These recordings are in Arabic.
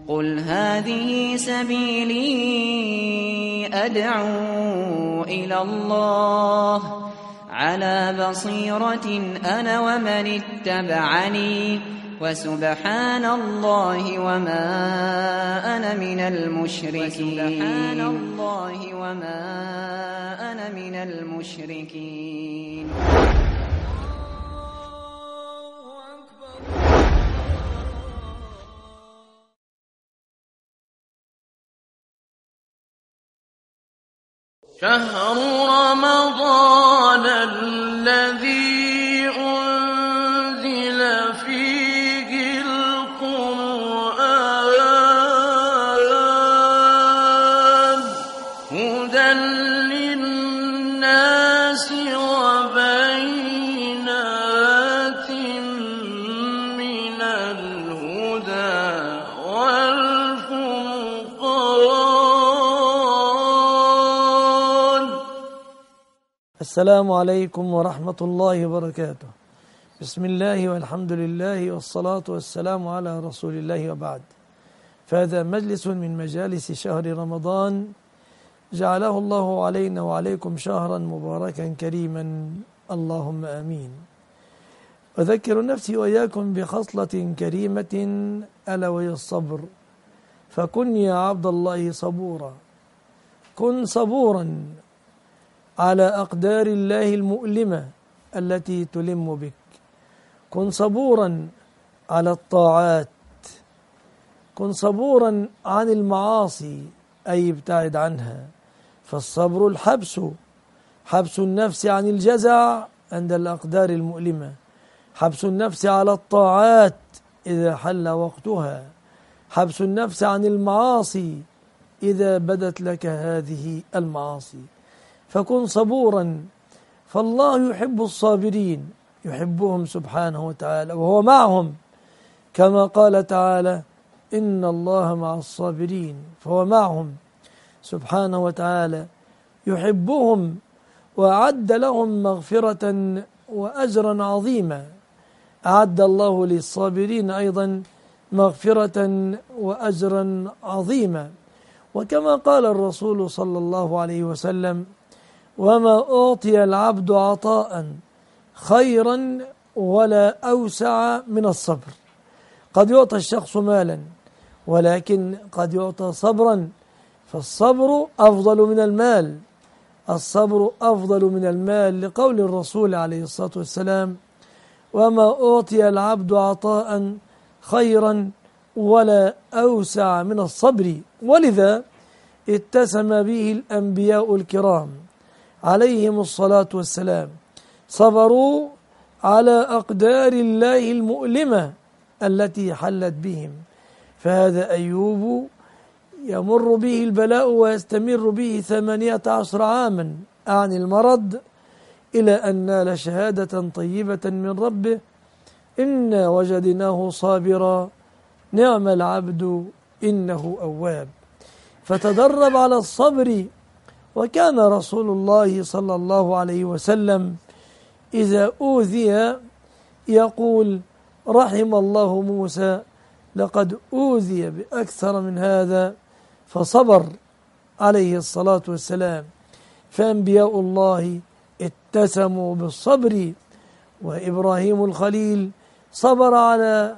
قل هذه سبيلي أدعو إلى الله على بصيرة أنا ومن اتبعني وسبحان الله وما أنا من المشركين. شهر رمضان الذي أنزل فيه القرآن هدى للناس وبينات من الهدى والفرقان. السلام عليكم ورحمة الله وبركاته. بسم الله والحمد لله والصلاة والسلام على رسول الله وبعد. فهذا مجلس من مجالس شهر رمضان جعله الله علينا وعليكم شهرا مباركا كريما، اللهم آمين. أذكر نفسي وإياكم بخصلة كريمة ألا وهي الصبر. فكن يا عبد الله صبورا، كن صبورا على أقدار الله المؤلمة التي تلم بك، كن صبورا على الطاعات، كن صبورا عن المعاصي أي ابتعد عنها. فالصبر الحبس، حبس النفس عن الجزع عند الأقدار المؤلمة، حبس النفس على الطاعات إذا حل وقتها، حبس النفس عن المعاصي إذا بدت لك هذه المعاصي. فكن صبورا، فالله يحب الصابرين، يحبهم سبحانه وتعالى وهو معهم، كما قال تعالى إن الله مع الصابرين، فهو معهم سبحانه وتعالى يحبهم وأعد لهم مغفرة وأجرا عظيما. أعد الله للصابرين أيضا مغفرة وأجرا عظيما. وكما قال الرسول صلى الله عليه وسلم وما أعطي العبد عطاء خيرا ولا أوسع من الصبر. قد يعطى الشخص مالا ولكن قد يعطى صبرا، فالصبر أفضل من المال، الصبر أفضل من المال، لقول الرسول عليه الصلاة والسلام وما أعطي العبد عطاء خيرا ولا أوسع من الصبر. ولذا اتسم به الأنبياء الكرام عليهم الصلاة والسلام، صبروا على أقدار الله المؤلمة التي حلت بهم. فهذا أيوب يمر به البلاء ويستمر به 18 عاما عن المرض إلى أن نال شهادة طيبة من ربه إنا وجدناه صابرا نعم العبد إنه أواب. فتدرب على الصبر. وكان رسول الله صلى الله عليه وسلم إذا أوذي يقول رحم الله موسى لقد أوذي بأكثر من هذا فصبر عليه الصلاة والسلام. فأنبياء الله اتسموا بالصبر، وإبراهيم الخليل صبر على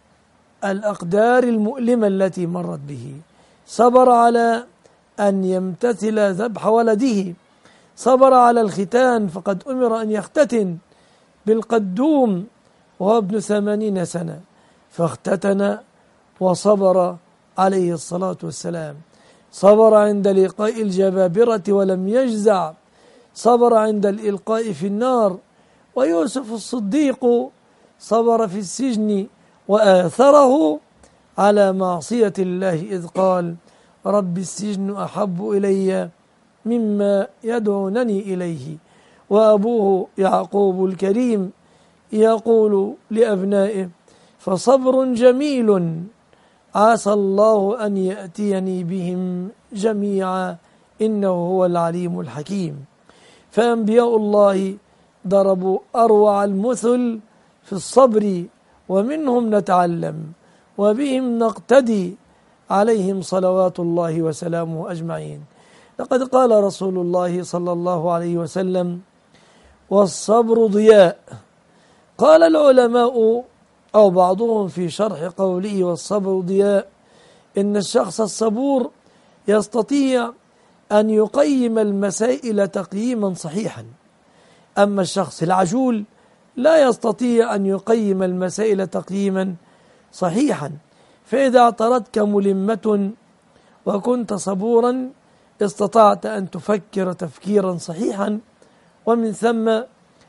الأقدار المؤلمة التي مرت به، صبر على أن يمتثل ذبح ولده، صبر على الختان فقد أمر أن يختتن بالقدوم وهو ابن 80 سنة فاختتن وصبر عليه الصلاة والسلام. صبر عند لقاء الجبابرة ولم يجزع، صبر عند الإلقاء في النار. ويوسف الصديق صبر في السجن وآثره على معصية الله إذ قال رب السجن أحب إلي مما يدعونني إليه. وأبوه يعقوب الكريم يقول لأبنائه فصبر جميل عسى الله أن يأتيني بهم جميعا إنه هو العليم الحكيم. فأنبياء الله ضربوا أروع المثل في الصبر، ومنهم نتعلم وبهم نقتدي عليهم صلوات الله وسلامه أجمعين. لقد قال رسول الله صلى الله عليه وسلم: والصبر ضياء. قال العلماء أو بعضهم في شرح قوله والصبر ضياء إن الشخص الصبور يستطيع أن يقيم المسائل تقييما صحيحا، أما الشخص العجول لا يستطيع أن يقيم المسائل تقييما صحيحا. فإذا اعترتك ملمة وكنت صبورا استطعت أن تفكر تفكيرا صحيحا، ومن ثم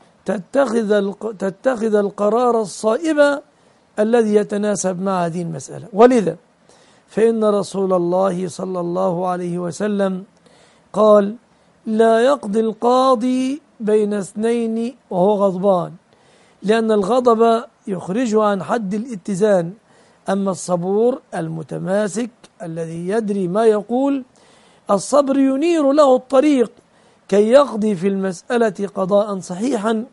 تتخذ القرار الصائب الذي يتناسب مع هذه المسألة. ولذا فإن رسول الله صلى الله عليه وسلم قال: لا يقضي القاضي بين اثنين وهو غضبان، لأن الغضب يخرجه عن حد الاتزان. أما الصبور المتماسك الذي يدري ما يقول، الصبر ينير له الطريق كي يقضي في المسألة قضاء صحيحا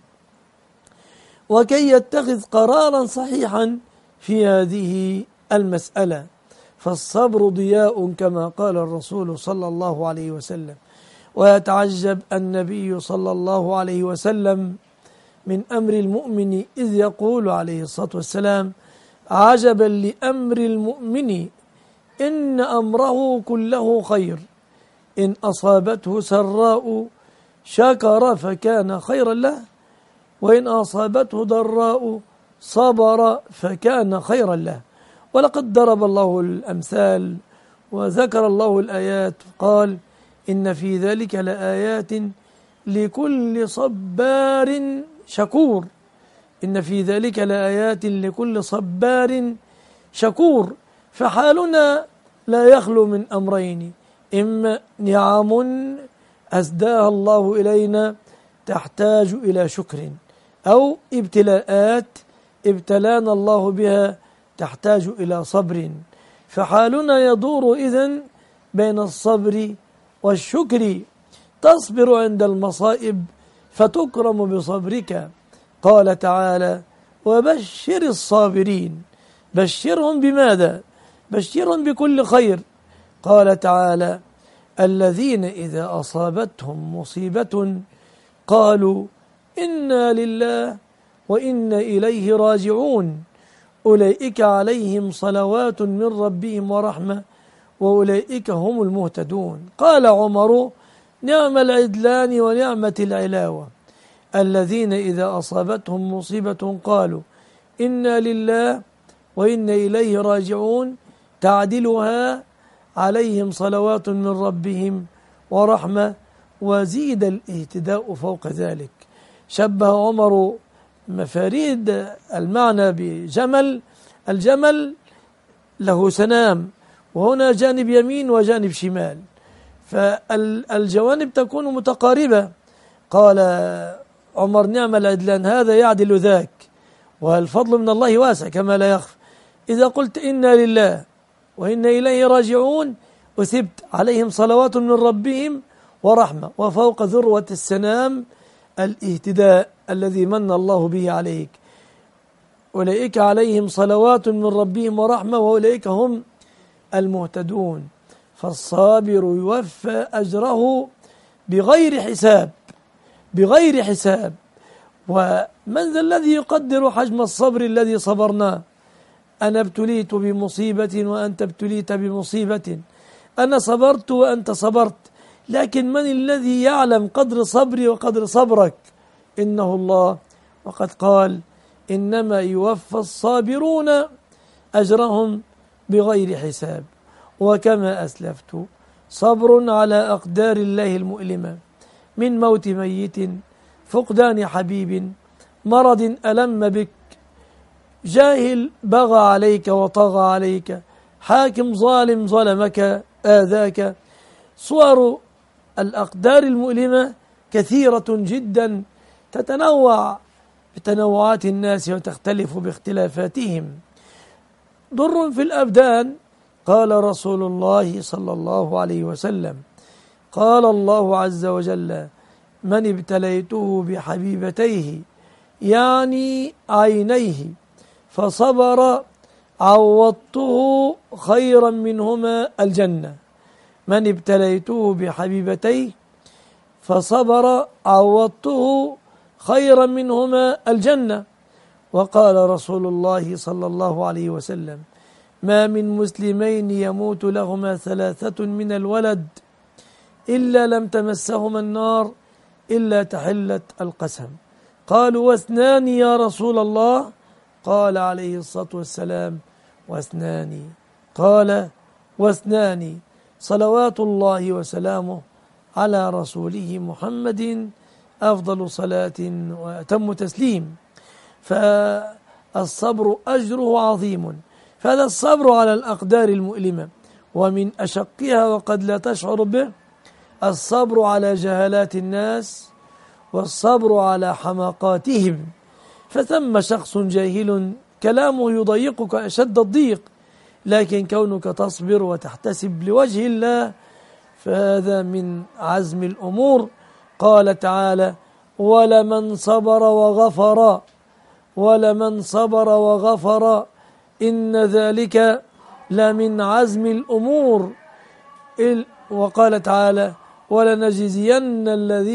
وكي يتخذ قرارا صحيحا في هذه المسألة. فالصبر ضياء كما قال الرسول صلى الله عليه وسلم. ويتعجب النبي صلى الله عليه وسلم من أمر المؤمن إذ يقول عليه الصلاة والسلام: عجبا لأمر المؤمن إن أمره كله خير، إن أصابته سراء شكر فكان خيرا له، وإن أصابته ضراء صبر فكان خيرا له. ولقد ضرب الله الأمثال وذكر الله الآيات، قال: إن في ذلك لآيات لكل صبار شكور. إن في ذلك لآيات لكل صبار شكور. فحالنا لا يخلو من أمرين: إما نعم أسداها الله إلينا تحتاج إلى شكر، أو ابتلاءات ابتلانا الله بها تحتاج إلى صبر. فحالنا يدور إذن بين الصبر والشكر. تصبر عند المصائب فتكرم بصبرك. قال تعالى: وبشر الصابرين. بشرهم بماذا؟ بشرهم بكل خير. قال تعالى: الذين إذا أصابتهم مصيبة قالوا إنا لله وإنا إليه راجعون أولئك عليهم صلوات من ربهم ورحمة وأولئك هم المهتدون. قال عمر: نعم العدلان ونعمة العلاوة. الذين إذا أصابتهم مصيبة قالوا إنا لله وإنا إليه راجعون تعدلها عليهم صلوات من ربهم ورحمة وزيد الاهتداء فوق ذلك. شبه عمر مفاريد المعنى بجمل. الجمل له سنام، وهنا جانب يمين وجانب شمال، فالجوانب تكون متقاربة. قال عمر: نعم العدلان، هذا يعدل ذاك، والفضل من الله واسع كما لا يخفى. إذا قلت إنا لله وإنا إليه راجعون أثبت عليهم صلوات من ربهم ورحمة، وفوق ذروة السنام الاهتداء الذي من الله به عليك. أولئك عليهم صلوات من ربهم ورحمة وأولئك هم المهتدون. فالصابر يوفى أجره بغير حساب، بغير حساب. ومن ذا الذي يقدر حجم الصبر الذي صبرناه؟ أنا ابتليت بمصيبة وأنت ابتليت بمصيبة، أنا صبرت وأنت صبرت، لكن من الذي يعلم قدر صبري وقدر صبرك؟ إنه الله. وقد قال: إنما يوفى الصابرون أجرهم بغير حساب. وكما أسلفت، صبر على أقدار الله المؤلمة من موت ميت، فقدان حبيب، مرض ألم بك، جاهل بغى عليك وطغى عليك، حاكم ظالم ظلمك آذاك. صور الأقدار المؤلمة كثيرة جدا، تتنوع بتنوعات الناس وتختلف باختلافاتهم. ضر في الأبدان. قال رسول الله صلى الله عليه وسلم: قال الله عز وجل: من ابتليته بحبيبتيه يعني عينيه فصبر عوضته خيرا منهما الجنة. من ابتليته بحبيبتيه فصبر عوضته خيرا منهما الجنة. وقال رسول الله صلى الله عليه وسلم: ما من مسلمين يموت لهما 3 من الولد إلا لم تمسهما النار إلا تحلت القسم. قالوا: و2 يا رسول الله؟ قال عليه الصلاة والسلام: و2. قال: و2 صلوات الله وسلامه على رسوله محمد أفضل صلاة وأتم تسليم. فالصبر أجره عظيم. فهذا الصبر على الأقدار المؤلمة ومن أشقها وقد لا تشعر به الصبر على جهالات الناس والصبر على حماقاتهم. فثم شخص جاهل كلامه يضيقك أشد الضيق، لكن كونك تصبر وتحتسب لوجه الله فهذا من عزم الأمور. قال تعالى: ولمن صبر وغفر إن ذلك لمن عزم الأمور. وقال تعالى: ولنجزين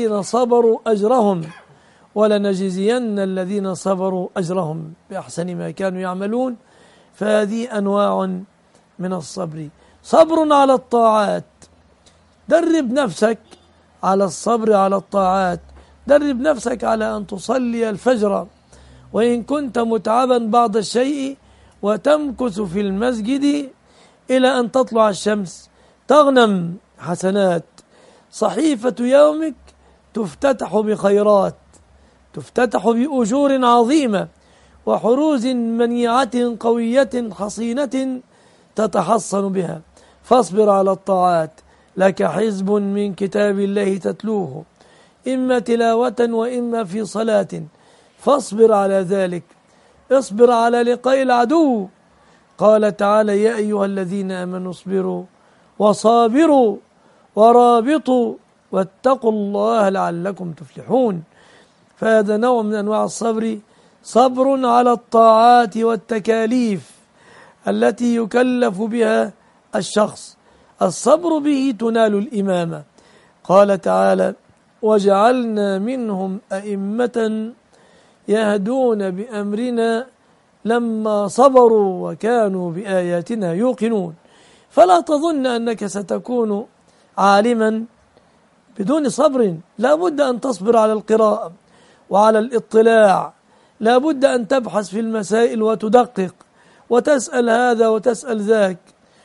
الذين صبروا أجرهم بأحسن ما كانوا يعملون. فهذه أنواع من الصبر. صبر على الطاعات، درب نفسك على الصبر على الطاعات. درب نفسك على أن تصلي الفجر وإن كنت متعبا بعض الشيء وتمكث في المسجد إلى أن تطلع الشمس تغنم حسنات. صحيفة يومك تفتتح بخيرات، تفتتح بأجور عظيمة وحروز منيعة قوية حصينة تتحصن بها. فاصبر على الطاعات، لك حزب من كتاب الله تتلوه إما تلاوة وإما في صلاة، فاصبر على ذلك. اصبر على لقاء العدو. قال تعالى: يا أيها الذين آمنوا اصبروا وصابروا ورابطوا واتقوا الله لعلكم تفلحون. فهذا نوع من أنواع الصبر، صبر على الطاعات والتكاليف التي يكلف بها الشخص. الصبر به تنال الإمامة. قال تعالى: وجعلنا منهم أئمة يهدون بأمرنا لما صبروا وكانوا بآياتنا يوقنون. فلا تظن أنك ستكون عالما بدون صبر. لا بد أن تصبر على القراءة وعلى الاطلاع، لا بد أن تبحث في المسائل وتدقق وتسأل هذا وتسأل ذاك.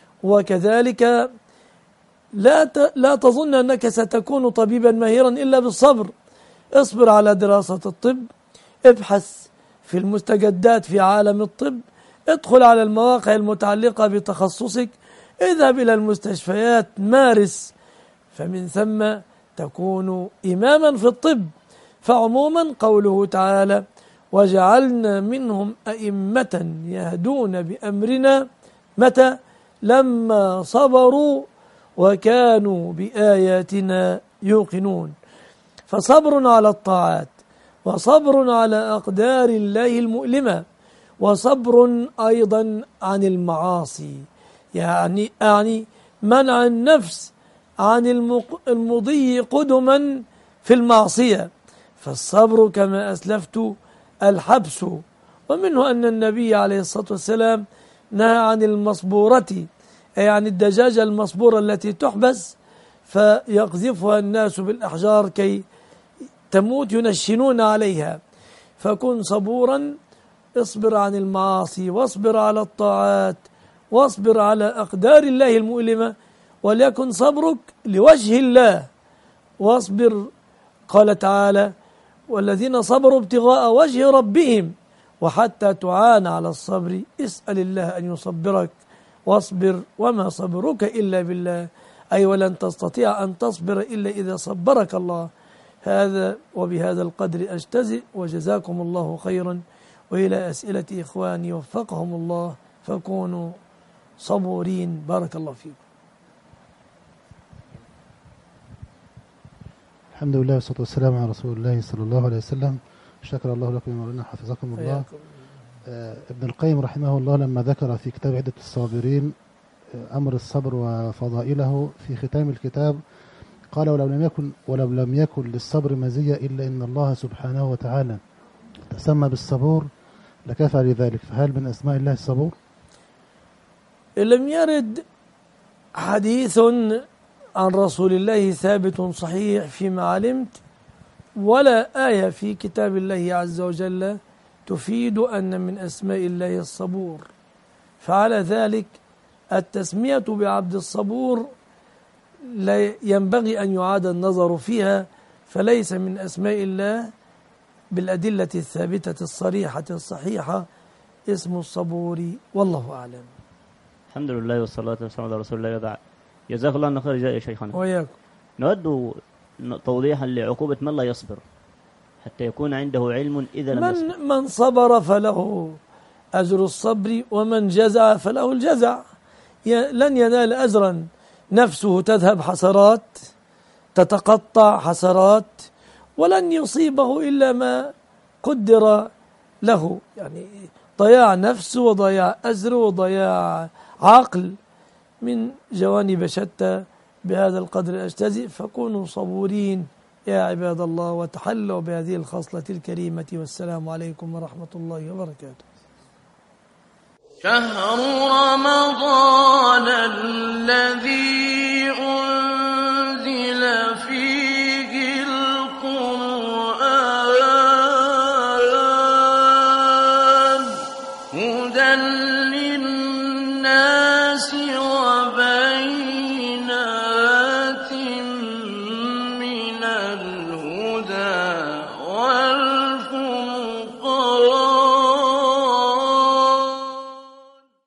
وكذلك لا تظن أنك ستكون طبيبا ماهرا إلا بالصبر. اصبر على دراسة الطب، ابحث في المستجدات في عالم الطب، ادخل على المواقع المتعلقة بتخصصك، اذهب إلى المستشفيات، مارس، فمن ثم تكون إماما في الطب. فعموما قوله تعالى: وجعلنا منهم أئمة يهدون بأمرنا متى؟ لما صبروا وكانوا بآياتنا يوقنون. فصبر على الطاعات، وصبر على أقدار الله المؤلمة، وصبر أيضا عن المعاصي، يعني منع النفس عن المضي قدما في المعصية. فالصبر كما أسلفت الحبس، ومنه أن النبي عليه الصلاة والسلام نهى عن المصبورة، أي عن الدجاجة المصبورة التي تحبس فيقذفها الناس بالأحجار كي تموت ينشنون عليها. فكن صبورا، اصبر عن المعاصي واصبر على الطاعات واصبر على أقدار الله المؤلمة، وليكن صبرك لوجه الله واصبر. قال تعالى: والذين صبروا ابتغاء وجه ربهم. وحتى تعان على الصبر اسأل الله أن يصبرك، واصبر وما صبرك إلا بالله، أي ولن تستطيع أن تصبر إلا إذا صبرك الله. هذا وبهذا القدر أجتزئ، وجزاكم الله خيرا. وإلى أسئلة إخواني وفقهم الله، فكونوا صبورين. بارك الله فيكم. الحمد لله والصلاة والسلام على رسول الله صلى الله عليه وسلم. شكر الله لكم يا مولانا، حفظكم الله. ابن القيم رحمه الله لما ذكر في كتاب عدة الصابرين أمر الصبر وفضائله في ختام الكتاب قال ولو لم يكن للصبر مزية إلا إن الله سبحانه وتعالى تسمى بالصبور لكفى لذلك. فهل من أسماء الله الصبور؟ لم يرد حديث عن رسول الله ثابت صحيح فيما علمت، ولا آية في كتاب الله عز وجل تفيد أن من أسماء الله الصبور. فعلى ذلك التسمية بعبد الصبور لا ينبغي أن يعاد النظر فيها، فليس من أسماء الله بالأدلة الثابتة الصريحة الصحيحة اسم الصبور، والله أعلم. الحمد لله والصلاة والسلام على رسول الله وبعد. جزاك الله عنه خير يا شيخنا. وياكم. نود توضيحا لعقوبة من لا يصبر حتى يكون عنده علم إذا لم يصبر. من صبر فله أجر الصبر، ومن جزع فله الجزع. لن ينال أجرا، نفسه تذهب حسرات، تتقطع حسرات، ولن يصيبه إلا ما قدر له، يعني ضياع نفس وضياع أجر وضياع عقل من جوانب شتى. بهذا القدر أجتزئ، فكونوا صبورين يا عباد الله، وتحلوا بهذه الخصلة الكريمة. والسلام عليكم ورحمة الله وبركاته. شهر رمضان الذي